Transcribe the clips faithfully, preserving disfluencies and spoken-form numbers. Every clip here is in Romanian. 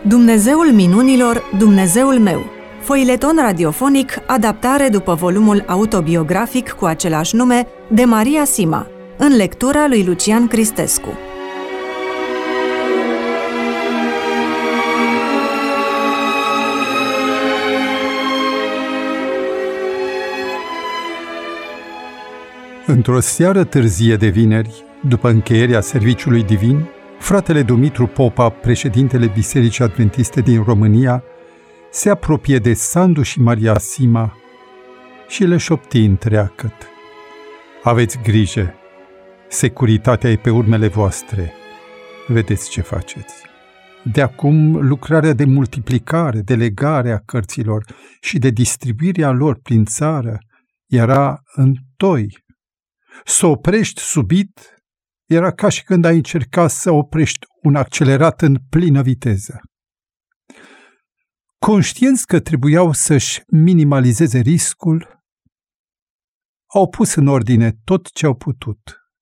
Dumnezeul minunilor, Dumnezeul meu. Foileton radiofonic, adaptare după volumul autobiografic cu același nume de Maria Sima, în lectura lui Lucian Cristescu. Într-o seară târzie de vineri, după încheierea serviciului divin, fratele Dumitru Popa, președintele Bisericii Adventiste din România, se apropie de Sandu și Maria Sima și le șopti întreagăt: aveți grijă, securitatea e pe urmele voastre, vedeți ce faceți. De acum, lucrarea de multiplicare, de legare a cărților și de distribuirea lor prin țară era întoi. Să oprești subit era ca și când ai încerca să oprești un accelerat în plină viteză. Conștienți că trebuiau să-și minimalizeze riscul, au pus în ordine tot ce au putut.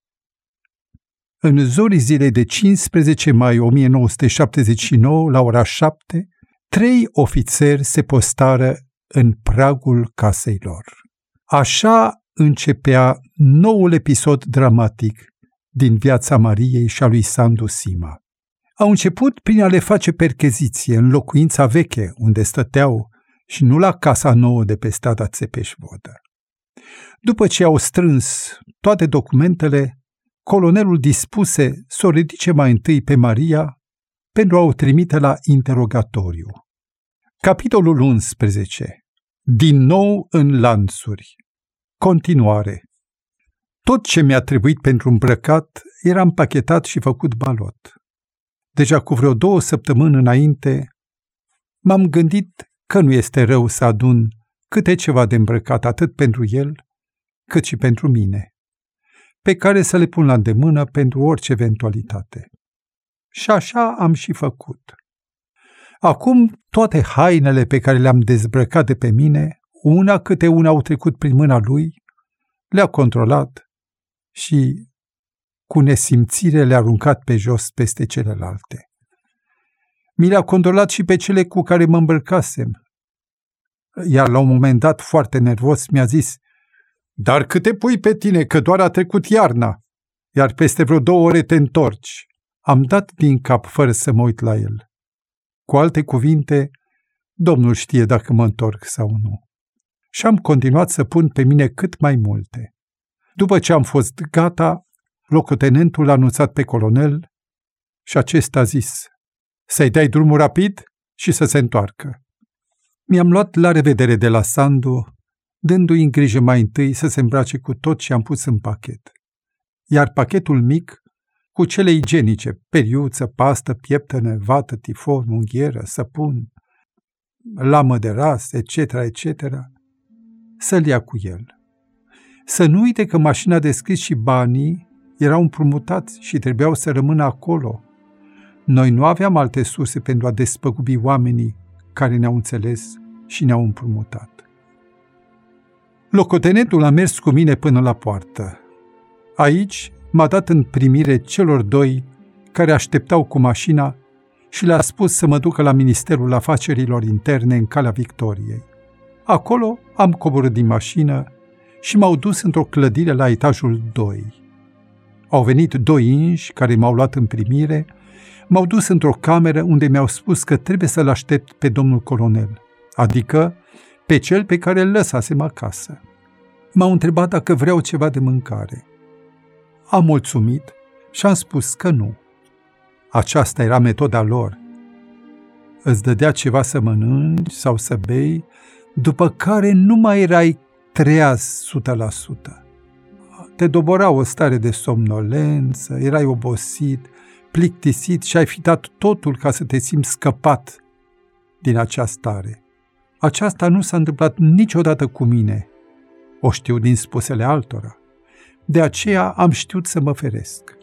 În zorii zilei de cincisprezece mai o mie nouă sute șaptezeci și nouă, la ora șapte, trei ofițeri se postară în pragul casei lor. Așa începea noul episod dramatic din viața Mariei și a lui Sandu Sima. Au început prin a le face percheziție în locuința veche unde stăteau și nu la casa nouă de pe strada Țepeș-Vodă. După ce au strâns toate documentele, colonelul dispuse să o ridice mai întâi pe Maria pentru a o trimite la interogatoriu. Capitolul unsprezece. Din nou în lanțuri. Continuare. Tot ce mi-a trebuit pentru îmbrăcat era împachetat și făcut balot. Deja cu vreo două săptămâni înainte m-am gândit că nu este rău să adun câte ceva de îmbrăcat atât pentru el, cât și pentru mine, pe care să le pun la îndemână pentru orice eventualitate. Și așa am și făcut. Acum toate hainele pe care le-am dezbrăcat de pe mine, una câte una au trecut prin mâna lui, le-a controlat și cu nesimțire le-a aruncat pe jos peste celelalte. Mi le-a controlat și pe cele cu care mă îmbrăcasem. Iar la un moment dat, foarte nervos, mi-a zis: dar câte pui pe tine, că doar a trecut iarna, iar peste vreo două ore te întorci. Am dat din cap fără să mă uit la el. Cu alte cuvinte, Domnul știe dacă mă întorc sau nu. Și am continuat să pun pe mine cât mai multe. După ce am fost gata, locotenentul l-a anunțat pe colonel și acesta a zis să-i dai drumul rapid și să se întoarcă. Mi-am luat la revedere de la Sandu, dându-i în grijă mai întâi să se îmbrace cu tot ce am pus în pachet. Iar pachetul mic, cu cele igienice, periuță, pastă, pieptănă, vată, tifon, unghieră, săpun, lamă de ras, et cetera, et cetera, să-l ia cu el. Să nu uite că mașina de scris și banii erau împrumutați și trebuiau să rămână acolo. Noi nu aveam alte surse pentru a despăgubi oamenii care ne-au înțeles și ne-au împrumutat. Locotenentul a mers cu mine până la poartă. Aici m-a dat în primire celor doi care așteptau cu mașina și le-a spus să mă ducă la Ministerul Afacerilor Interne în Calea Victoriei. Acolo am coborât din mașină și m-au dus într-o clădire la etajul doi. Au venit doi inși care m-au luat în primire, m-au dus într-o cameră unde mi-au spus că trebuie să-l aștept pe domnul colonel, adică pe cel pe care îl lăsasem acasă. M-au întrebat dacă vreau ceva de mâncare. Am mulțumit și am spus că nu. Aceasta era metoda lor. Îți dădea ceva să mănânci sau să bei, după care nu mai erai treaz o sută la sută. Te dobora o stare de somnolență, erai obosit, plictisit și ai fi dat totul ca să te simți scăpat din acea stare. Aceasta nu s-a întâmplat niciodată cu mine. O știu din spusele altora. De aceea am știut să mă feresc.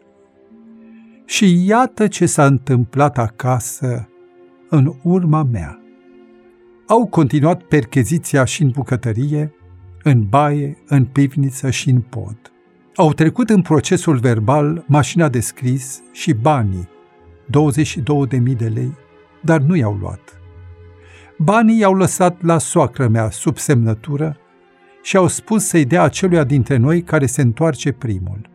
Și iată ce s-a întâmplat acasă în urma mea. Au continuat percheziția și în bucătărie, în baie, în pivniță și în pod. Au trecut în procesul verbal mașina de scris și banii, douăzeci și două de mii de lei, dar nu i-au luat. Banii i-au lăsat la soacră mea sub semnătură și au spus să-i dea aceluia dintre noi care se întoarce primul.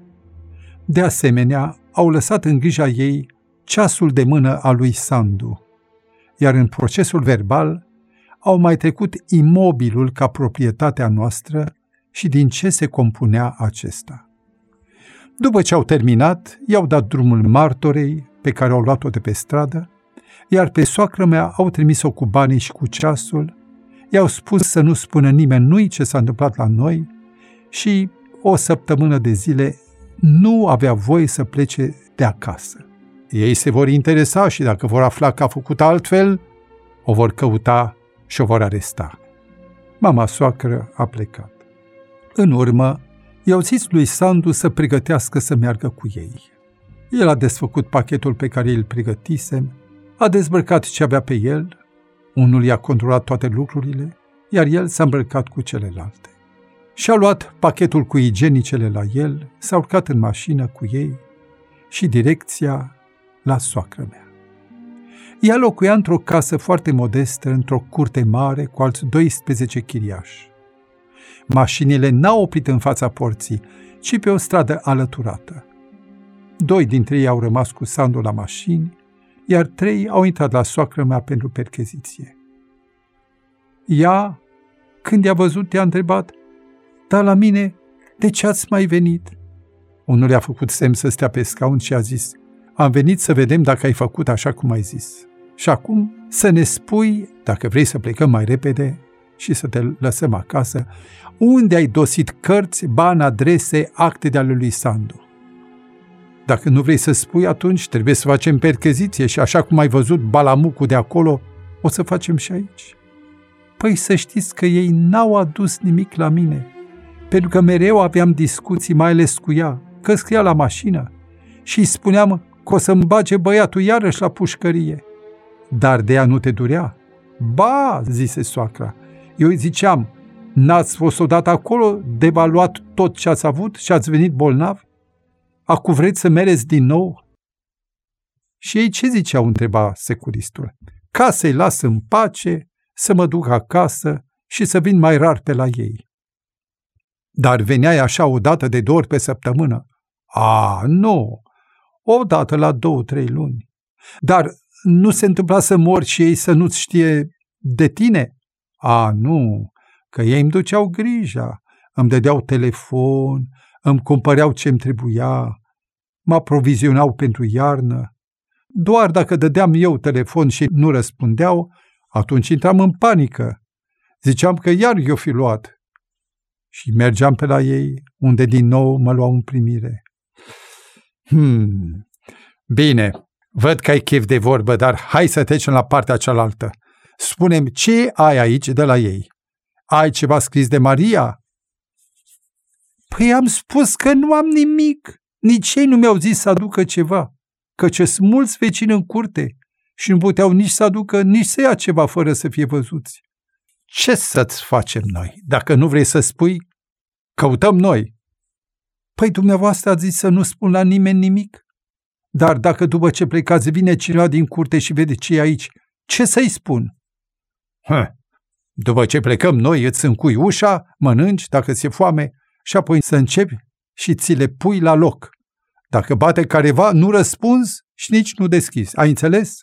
De asemenea, au lăsat în grija ei ceasul de mână al lui Sandu, iar în procesul verbal au mai trecut imobilul ca proprietatea noastră și din ce se compunea acesta. După ce au terminat, i-au dat drumul martorei pe care au luat-o de pe stradă, iar pe soacră mea au trimis-o cu banii și cu ceasul, i-au spus să nu spună nimănui ce s-a întâmplat la noi și o săptămână de zile nu avea voie să plece de acasă. Ei se vor interesa și dacă vor afla că a făcut altfel, o vor căuta și o vor aresta. Mama soacră a plecat. În urmă, i-au zis lui Sandu să pregătească să meargă cu ei. El a desfăcut pachetul pe care îl pregătisem, a dezbrăcat ce avea pe el, unul i-a controlat toate lucrurile, iar el s-a îmbrăcat cu celelalte. Și-a luat pachetul cu igienicele la el, s-a urcat în mașină cu ei și direcția la soacră mea. Ea locuia într-o casă foarte modestă, într-o curte mare, cu alți doisprezece chiriași. Mașinile n-au oprit în fața porții, ci pe o stradă alăturată. Doi dintre ei au rămas cu Sandu la mașini, iar trei au intrat la soacră mea pentru percheziție. Ea, când i-a văzut, i-a întrebat: „Dar la mine, de ce ați mai venit?” Unul i-a făcut semn să stea pe scaun și a zis: „Am venit să vedem dacă ai făcut așa cum ai zis. Și acum să ne spui, dacă vrei să plecăm mai repede și să te lăsăm acasă, unde ai dosit cărți, bani, adrese, acte de ale lui Sandu. Dacă nu vrei să spui, atunci trebuie să facem percheziție și așa cum ai văzut balamucul de acolo, o să facem și aici.” Păi să știți că ei n-au adus nimic la mine, pentru că mereu aveam discuții, mai ales cu ea, că scria la mașină și îi spuneam că o să-mi bage băiatul iarăși la pușcărie. Dar de ea nu te durea? „Ba,” zise soacra, „eu îi ziceam, n-ați fost odată acolo, de v-a luat tot ce ați avut și ați venit bolnav? Acu vreți să mereți din nou?” Și ei ce ziceau, întreba securistul? „Ca să-i las în pace, să mă duc acasă și să vin mai rar pe la ei.” „Dar veneai așa o dată de două ori pe săptămână?” „A, nu, o dată la două, trei luni.” „Dar nu se întâmpla să mori și ei să nu-ți știe de tine?” „A, nu, că ei îmi duceau grija, îmi dădeau telefon, îmi cumpăreau ce-mi trebuia, mă aprovizionau pentru iarnă. Doar dacă dădeam eu telefon și nu răspundeau, atunci intram în panică. Ziceam că iar i-o fi luat. Și mergeam pe la ei, unde din nou mă luau în primire.” Hmm, bine, văd că ai chef de vorbă, dar hai să trecem la partea cealaltă. Spune-mi, ce ai aici de la ei? Ai ceva scris de Maria?” „Păi am spus că nu am nimic. Nici ei nu mi-au zis să aducă ceva, căci sunt mulți vecini în curte și nu puteau nici să aducă, nici să ia ceva fără să fie văzuți.” „Ce să-ți facem noi? Dacă nu vrei să spui, căutăm noi.” „Păi dumneavoastră ați zis să nu spun la nimeni nimic. Dar dacă după ce plecați vine cineva din curte și vede ce e aici, ce să-i spun?” Hă, după ce plecăm noi, îți încui ușa, mănânci dacă ți-e foame și apoi să începi și ți le pui la loc. Dacă bate careva, nu răspunzi și nici nu deschizi. Ai înțeles?”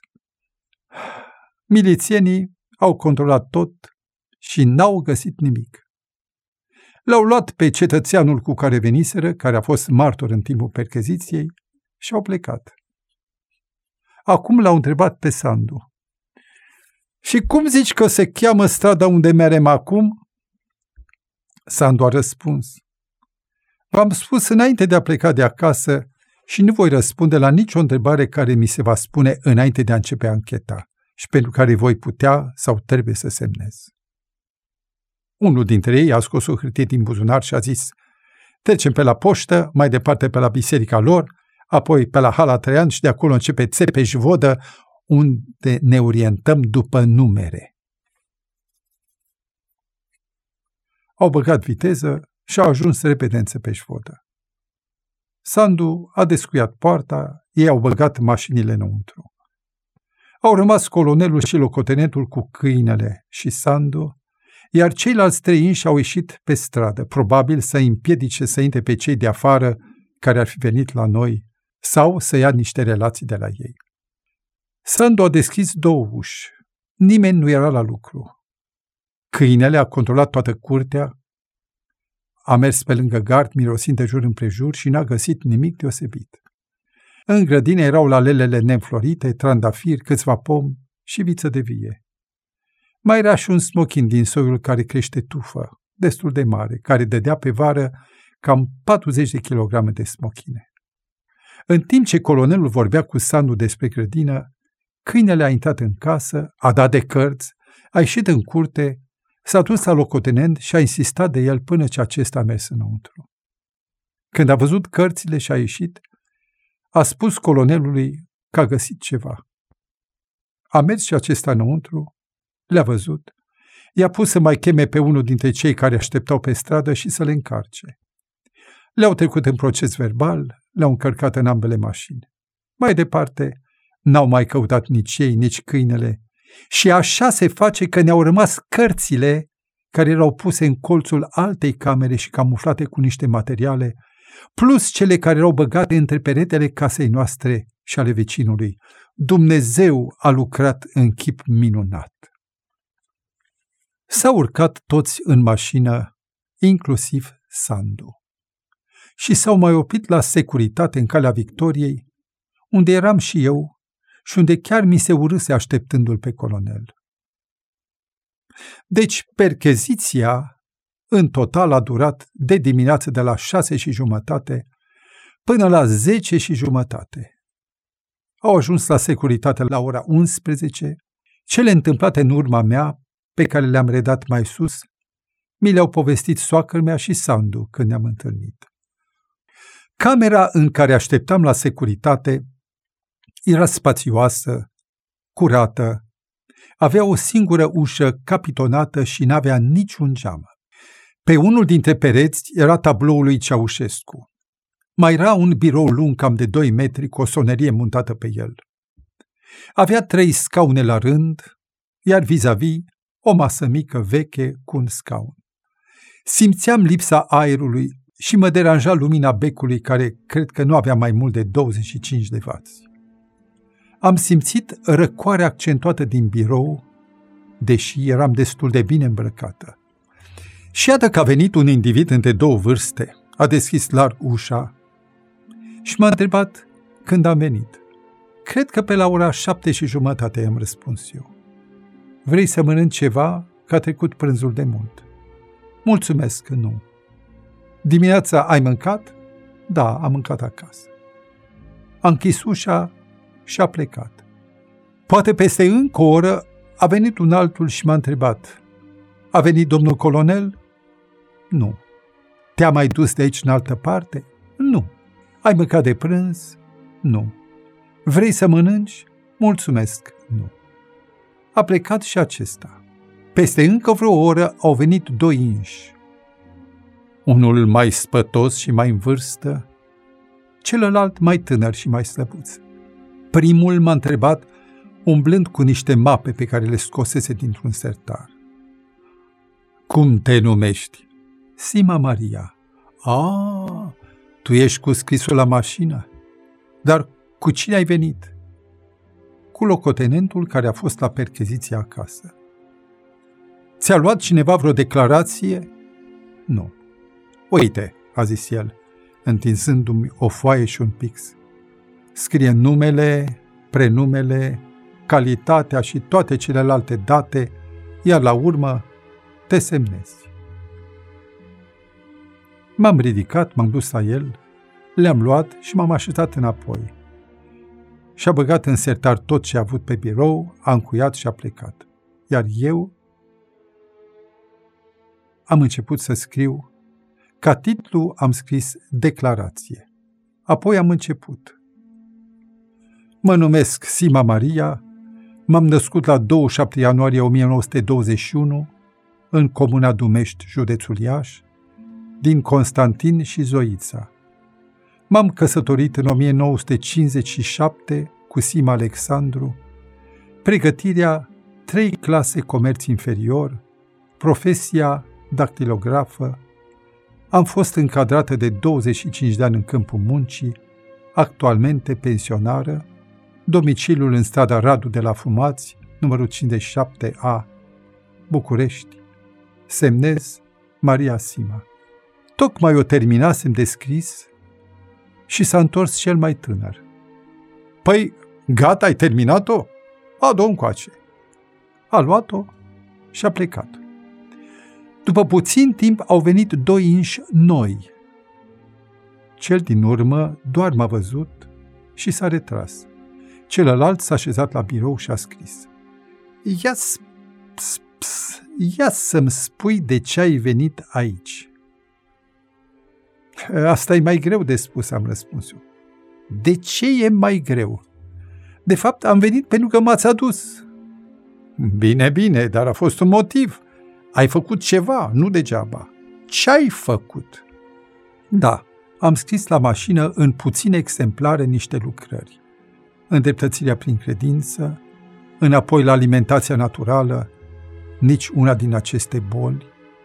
Milițienii au controlat tot și n-au găsit nimic. L-au luat pe cetățeanul cu care veniseră, care a fost martor în timpul percheziției, și au plecat. Acum l-au întrebat pe Sandu: „Și cum zici că se cheamă strada unde merem acum?” Sandu a răspuns: „V-am spus înainte de a pleca de acasă și nu voi răspunde la nicio întrebare care mi se va spune înainte de a începe ancheta și pentru care voi putea sau trebuie să semnez.” Unul dintre ei a scos o hârtie din buzunar și a zis: „Trecem pe la poștă, mai departe pe la biserica lor, apoi pe la Hala Traian și de acolo începe Țepeș-Vodă, unde ne orientăm după numere.” Au băgat viteză și au ajuns repede în Țepeș-Vodă. Sandu a descuiat poarta, ei au băgat mașinile înăuntru. Au rămas colonelul și locotenentul cu câinele și Sandu, iar ceilalți trei inși au ieșit pe stradă, probabil să împiedice să intre pe cei de afară care ar fi venit la noi sau să ia niște relații de la ei. Sandu a deschis două uși. Nimeni nu era la lucru. Câinele a controlat toată curtea, a mers pe lângă gard, mirosind de jur împrejur și n-a găsit nimic deosebit. În grădină erau lalelele neînflorite, trandafiri, câțiva pomi și viță de vie. Mai era și un smochin din soiul care crește tufă, destul de mare, care dădea pe vară cam patruzeci de kilograme de smochine. În timp ce colonelul vorbea cu Sandu despre grădină, câinele a intrat în casă, a dat de cărți, a ieșit în curte, s-a dus la locotenent și a insistat de el până ce acesta a mers înăuntru. Când a văzut cărțile și a ieșit, a spus colonelului că a găsit ceva. A mers și acesta înăuntru, le-a văzut, i-a pus să mai cheme pe unul dintre cei care așteptau pe stradă și să le încarce. Le-au trecut în proces verbal, le-au încărcat în ambele mașini. Mai departe, n-au mai căutat nici ei, nici câinele. Și așa se face că ne-au rămas cărțile care erau puse în colțul altei camere și camuflate cu niște materiale, plus cele care erau băgate între peretele casei noastre și ale vecinului. Dumnezeu a lucrat în chip minunat. S-au urcat toți în mașină, inclusiv Sandu. Și s-au mai oprit la securitate în Calea Victoriei, unde eram și eu și unde chiar mi se urâse așteptându-l pe colonel. Deci percheziția în total a durat de dimineață de la șase și jumătate până la zece și jumătate. Au ajuns la securitate la ora unsprezece, cele întâmplate în urma mea, pe care le-am redat mai sus, mi le-au povestit soacră mea și Sandu când ne-am întâlnit. Camera în care așteptam la securitate era spațioasă, curată, avea o singură ușă capitonată și n-avea niciun geam. Pe unul dintre pereți era tabloul lui Ceaușescu. Mai era un birou lung cam de doi metri cu o sonerie montată pe el. Avea trei scaune la rând, iar vis-a-vis o masă mică veche cu un scaun. Simțeam lipsa aerului și mă deranja lumina becului care cred că nu avea mai mult de douăzeci și cinci de vați. Am simțit răcoarea accentuată din birou, deși eram destul de bine îmbrăcată. Și iată că a venit un individ între două vârste, a deschis larg ușa și m-a întrebat când am venit. Cred că pe la ora șapte și jumătate i-am răspuns eu. Vrei să mănânci ceva? Că a trecut prânzul de mult. Mulțumesc că nu. Dimineața ai mâncat? Da, am mâncat acasă. A închis ușa și a plecat. Poate peste încă o oră a venit un altul și m-a întrebat. A venit domnul colonel? Nu. Te-a mai dus de aici în altă parte? Nu. Ai mâncat de prânz? Nu. Vrei să mănânci? Mulțumesc, nu. A plecat și acesta. Peste încă vreo oră au venit doi inși. Unul mai spătos și mai în vârstă, celălalt mai tânăr și mai slăbuț. Primul m-a întrebat, umblând cu niște mape pe care le scosese dintr-un sertar. Cum te numești? Sima Maria. A, tu ești cu scrisul la mașină? Dar cu cine ai venit? Cu locotenentul care a fost la percheziție acasă. Ți-a luat cineva vreo declarație? Nu. Uite, a zis el, întinzându-mi o foaie și un pix. Scrie numele, prenumele, calitatea și toate celelalte date, iar la urmă te semnezi. M-am ridicat, m-am dus la el, le-am luat și m-am așezat înapoi. Și-a băgat în sertar tot ce a avut pe birou, a încuiat și a plecat. Iar eu am început să scriu. Ca titlu am scris declarație. Apoi am început. Mă numesc Sima Maria, m-am născut la douăzeci și șapte ianuarie o mie nouă sute douăzeci și unu în comuna Dumești, județul Iași, din Constantin și Zoița. M-am căsătorit în o mie nouă sute cincizeci și șapte cu Sima Alexandru pregătirea trei clase comerț inferior, profesia dactilografă, am fost încadrată de douăzeci și cinci de ani în câmpul muncii, actualmente pensionară, domiciliul în strada Radu de la Fumați, numărul cincizeci și șapte A, București. Semnez Maria Sima. Tocmai o terminasem de scris și s-a întors cel mai tânăr. Păi, gata, ai terminat-o? Adu-o încoace. A luat-o și a plecat. După puțin timp au venit doi inși noi. Cel din urmă doar m-a văzut și s-a retras. Celălalt s-a așezat la birou și a scris. Ia, ps, ps, ia să-mi spui de ce ai venit aici. Asta e mai greu de spus, am răspuns eu. De ce e mai greu? De fapt, am venit pentru că m-ați adus. Bine, bine, dar a fost un motiv. Ai făcut ceva, nu degeaba. Ce ai făcut? Da, am scris la mașină în puține exemplare niște lucrări. Îndreptățirea prin credință, înapoi la alimentația naturală, nici una din aceste boli.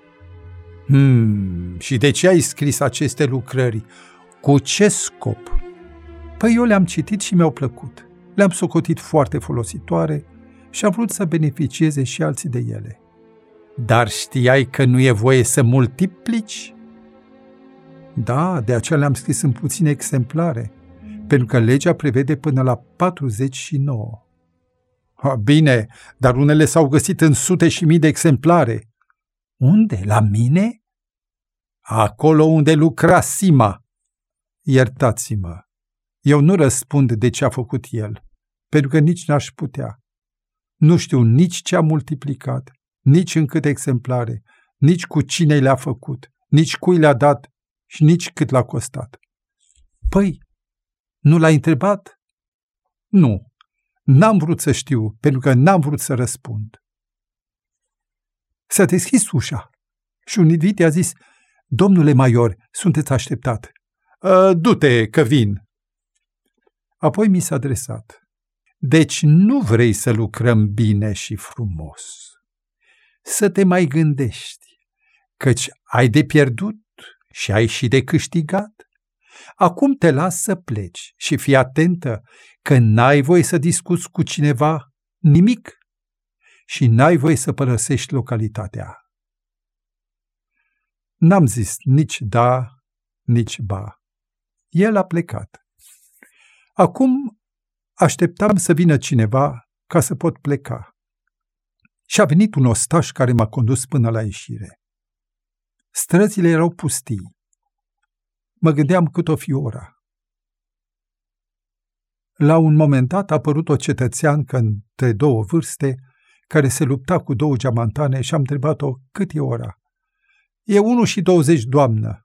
Hmm, și de ce ai scris aceste lucrări? Cu ce scop? Păi eu le-am citit și mi-au plăcut. Le-am socotit foarte folositoare și am vrut să beneficieze și alții de ele. Dar știai că nu e voie să multiplici? Da, de aceea le-am scris în puține exemplare, pentru că legea prevede până la patruzeci și nouă. Ha, bine, dar unele s-au găsit în sute și mii de exemplare. Unde? La mine? Acolo unde lucra Sima. Iertați-mă, eu nu răspund de ce a făcut el, pentru că nici n-aș putea. Nu știu nici ce a multiplicat, nici în câte exemplare, nici cu cine le-a făcut, nici cui le-a dat și nici cât l-a costat. Păi, nu l-ai întrebat? Nu, n-am vrut să știu, pentru că n-am vrut să răspund. S-a deschis ușa și un invitit i-a zis, domnule major, sunteți așteptat. Du-te că vin. Apoi mi s-a adresat. Deci nu vrei să lucrăm bine și frumos. Să te mai gândești, căci ai de pierdut și ai și de câștigat. Acum te las să pleci și fii atentă că n-ai voie să discuți cu cineva nimic și n-ai voie să părăsești localitatea. N-am zis nici da, nici ba. El a plecat. Acum așteptam să vină cineva ca să pot pleca. Și a venit un ostaș care m-a condus până la ieșire. Străzile erau pustii. Mă gândeam cât o fi ora. La un moment dat a apărut o cetățeancă între două vârste care se lupta cu două geamantane și am întrebat-o cât e ora. E unu și douăzeci, doamnă.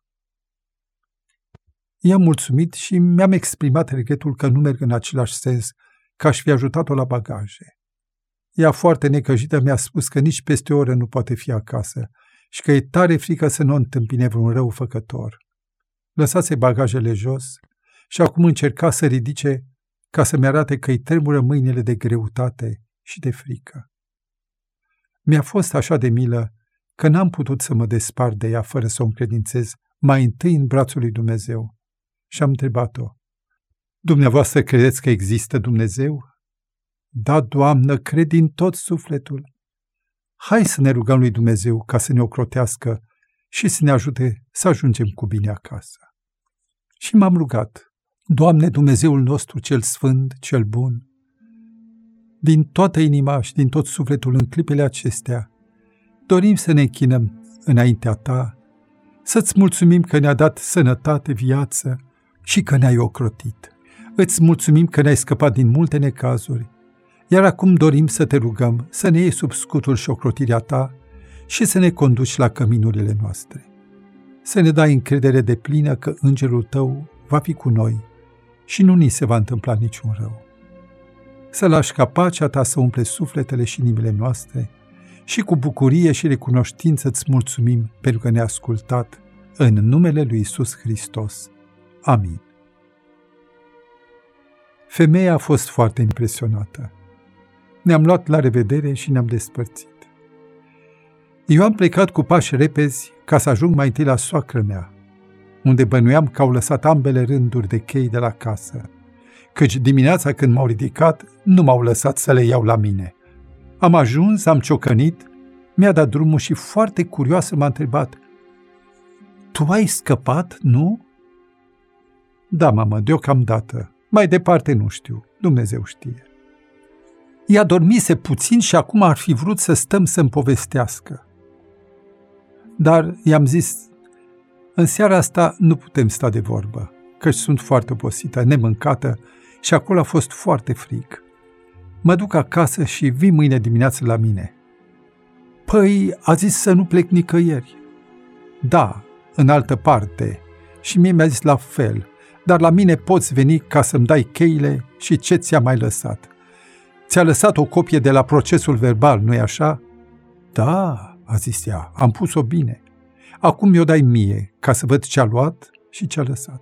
I-am mulțumit și mi-am exprimat regretul că nu merg în același sens, că aș fi ajutat-o la bagaje. Ea foarte necăjită mi-a spus că nici peste o oră nu poate fi acasă și că e tare frică să nu întâmpine vreun răufăcător. Lăsase bagajele jos și acum încerca să ridice ca să-mi arate că îi tremură mâinile de greutate și de frică. Mi-a fost așa de milă că n-am putut să mă despart de ea fără să o încredințez mai întâi în brațul lui Dumnezeu. Și am întrebat-o, dumneavoastră credeți că există Dumnezeu? Da, Doamnă, cred din tot sufletul. Hai să ne rugăm lui Dumnezeu ca să ne ocrotească și să ne ajute să ajungem cu bine acasă. Și m-am rugat, Doamne Dumnezeul nostru cel sfânt, cel bun, din toată inima și din tot sufletul în clipele acestea, dorim să ne închinăm înaintea Ta, să-ți mulțumim că ne-a dat sănătate, viață și că ne-ai ocrotit. Îți mulțumim că ne-ai scăpat din multe necazuri, iar acum dorim să te rugăm să ne iei sub scutul și ocrotirea Ta și să ne conduci la căminurile noastre. Să ne dai încredere deplină că Îngerul Tău va fi cu noi și nu ni se va întâmpla niciun rău. Să lași ca pacea Ta să umple sufletele și inimile noastre și cu bucurie și recunoștință îți mulțumim pentru că ne-ai ascultat în numele lui Iisus Hristos. Amin. Femeia a fost foarte impresionată. Ne-am luat la revedere și ne-am despărțit. Eu am plecat cu pași repezi ca să ajung mai întâi la soacră mea, unde bănuiam că au lăsat ambele rânduri de chei de la casă, căci dimineața când m-au ridicat, nu m-au lăsat să le iau la mine. Am ajuns, am ciocănit, mi-a dat drumul și foarte curioasă m-a întrebat: "Tu ai scăpat, nu?" "Da, mamă, deocamdată. Mai departe nu știu, Dumnezeu știe." Ea dormise puțin și acum ar fi vrut să stăm să-mi povestească. Dar i-am zis: "În seara asta nu putem sta de vorbă, căci sunt foarte obosită, nemâncată și acolo a fost foarte frig. Mă duc acasă și vii mâine dimineață la mine." "Păi, a zis să nu plec nicăieri." "Da, în altă parte. Și mie mi-a zis la fel, dar la mine poți veni ca să-mi dai cheile și ce ți-a mai lăsat. Ți-a lăsat o copie de la procesul verbal, nu-i așa?" "Da," a zis ea, "am pus-o bine. Acum mi-o dai mie, ca să văd ce-a luat și ce-a lăsat."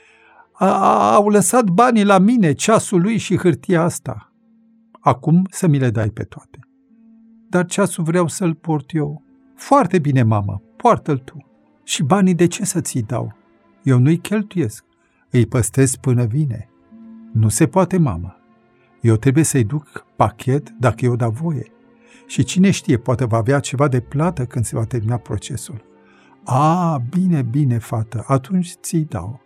A, "Au lăsat banii la mine, ceasul lui și hârtia asta. Acum să mi le dai pe toate." "Dar ceasul vreau să-l port eu." "Foarte bine, mamă, poartă-l tu." "Și banii de ce să ți-i dau? Eu nu-i cheltuiesc, îi păstrez până vine." "Nu se poate, mamă. Eu trebuie să-i duc pachet dacă eu da voie. Și cine știe, poate va avea ceva de plată când se va termina procesul." "A, bine, bine, fată, atunci ți-i dau."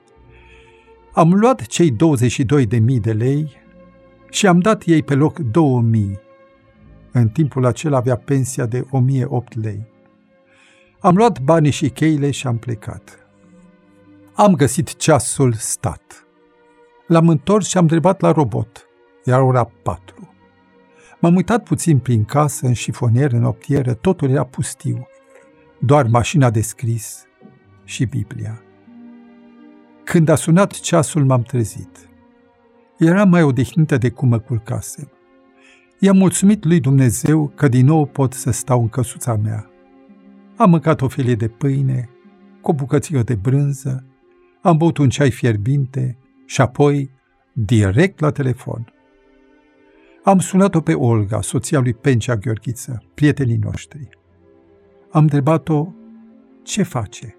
Am luat cei douăzeci și doi de mii de lei și am dat ei pe loc două mii. În timpul acela avea pensia de o mie opt lei. Am luat banii și cheile și am plecat. Am găsit ceasul stat. L-am întors și am întrebat la robot. Era ora patru. M-am uitat puțin prin casă, în șifonier, în optieră, totul era pustiu. Doar mașina de scris și Biblia. Când a sunat ceasul, m-am trezit. Eram mai odihnită de cum mă culcasem. I-am mulțumit lui Dumnezeu că din nou pot să stau în căsuța mea. Am mâncat o felie de pâine, cu o bucățică de brânză, am băut un ceai fierbinte și apoi direct la telefon. Am sunat-o pe Olga, soția lui Pencea Gheorghiță, prietenii noștri. Am întrebat-o ce face.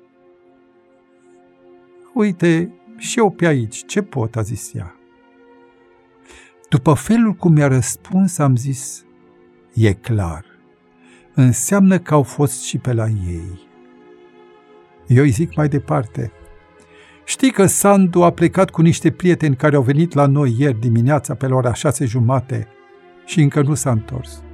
"Uite, și eu pe aici, ce pot?" a zis ea. După felul cum mi-a răspuns, am zis: "E clar, înseamnă că au fost și pe la ei." Eu îi zic mai departe: "Știi că Sandu a plecat cu niște prieteni care au venit la noi ieri dimineața pe la ora șase jumate și încă nu s-a întors."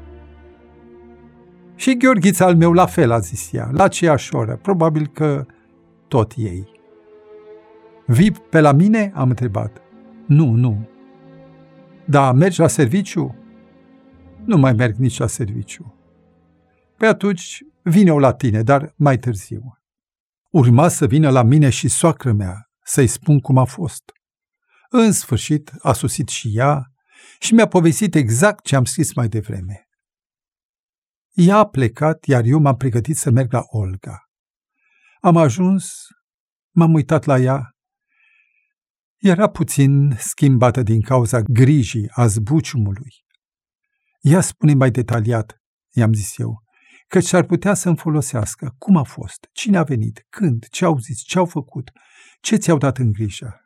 "Și Gheorghița al meu la fel," a zis ea, "la aceeași oră, probabil că tot ei." "Vii pe la mine?" am întrebat. "Nu, nu." "Da, mergi la serviciu?" "Nu mai merg nici la serviciu." "Păi atunci vine eu la tine, dar mai târziu." Urma să vină la mine și soacră mea, să-i spun cum a fost. În sfârșit a sosit și ea și mi-a povestit exact ce am scris mai devreme. Ea a plecat, iar eu m-am pregătit să merg la Olga. Am ajuns, m-am uitat la ea. Era puțin schimbată din cauza grijii, a zbuciumului. Ea spune mai detaliat, i-am zis eu, că și-ar putea să-mi folosească. Cum a fost? Cine a venit? Când? Ce au zis? Ce au făcut? Ce ți-au dat în grijă?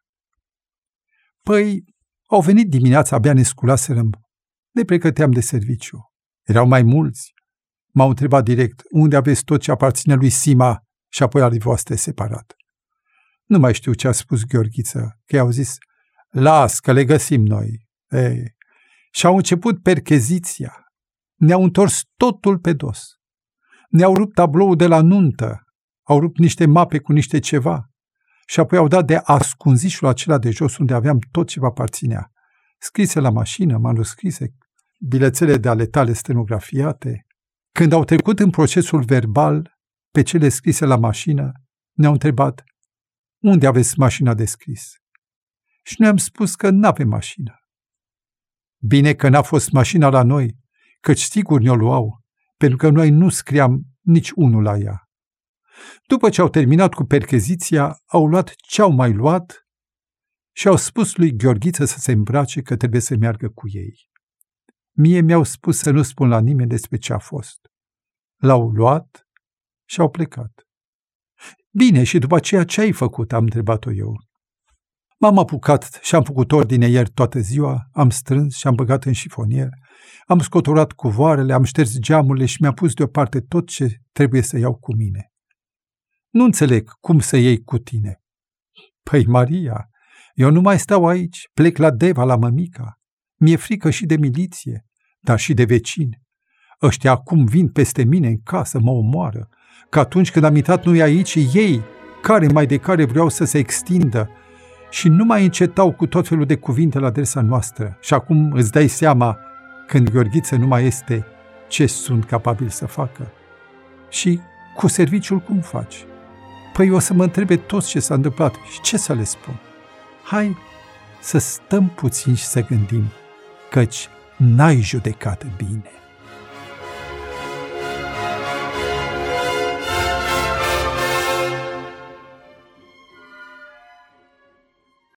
Păi, au venit dimineața, abia ne sculaserăm. Ne pregăteam de serviciu. Erau mai mulți. M-au întrebat direct, unde aveți tot ce aparține lui Sima și apoi ale voastre separat. Nu mai știu ce a spus Gheorghiță, că i-au zis, las că le găsim noi. Ei, și au început percheziția. Ne-au întors totul pe dos. Ne-au rupt tabloul de la nuntă, au rupt niște mape cu niște ceva și apoi au dat de ascunzișul acela de jos unde aveam tot ce vă aparținea. Scrise la mașină, manuscrise, bilețele de ale tale stenografiate. Când au trecut în procesul verbal, pe cele scrise la mașină, ne-au întrebat, unde aveți mașina de scris? Și noi am spus că n-avem mașină. Bine că n-a fost mașina la noi, căci sigur ne-o luau, pentru că noi nu scriam nici unul la ea. După ce au terminat cu percheziția, au luat ce au mai luat și au spus lui Gheorghiță să se îmbrace că trebuie să meargă cu ei. Mie mi-au spus să nu spun la nimeni despre ce a fost. L-au luat și au plecat. Bine, și după aceea ce ai făcut? Am întrebat-o eu. M-am apucat și am făcut ordine ieri toată ziua, am strâns și am băgat în șifonier, am scoturat cuvoarele, am șters geamurile și mi-am pus deoparte tot ce trebuie să iau cu mine. Nu înțeleg cum să iei cu tine. Păi, Maria, eu nu mai stau aici, plec la Deva, la mămica. Mi-e frică și de miliție, dar și de vecini. Ăștia acum vin peste mine în casă, mă omoară, că atunci când am intrat nu e aici, ei, care mai de care vreau să se extindă, și nu mai încetau cu tot felul de cuvinte la adresa noastră. Și acum îți dai seama, când Gheorghiță nu mai este, ce sunt capabil să facă. Și cu serviciul cum faci? Păi o să mă întrebe toți ce s-a întâmplat și ce să le spun. Hai să stăm puțin și să gândim, căci n-ai judecat bine.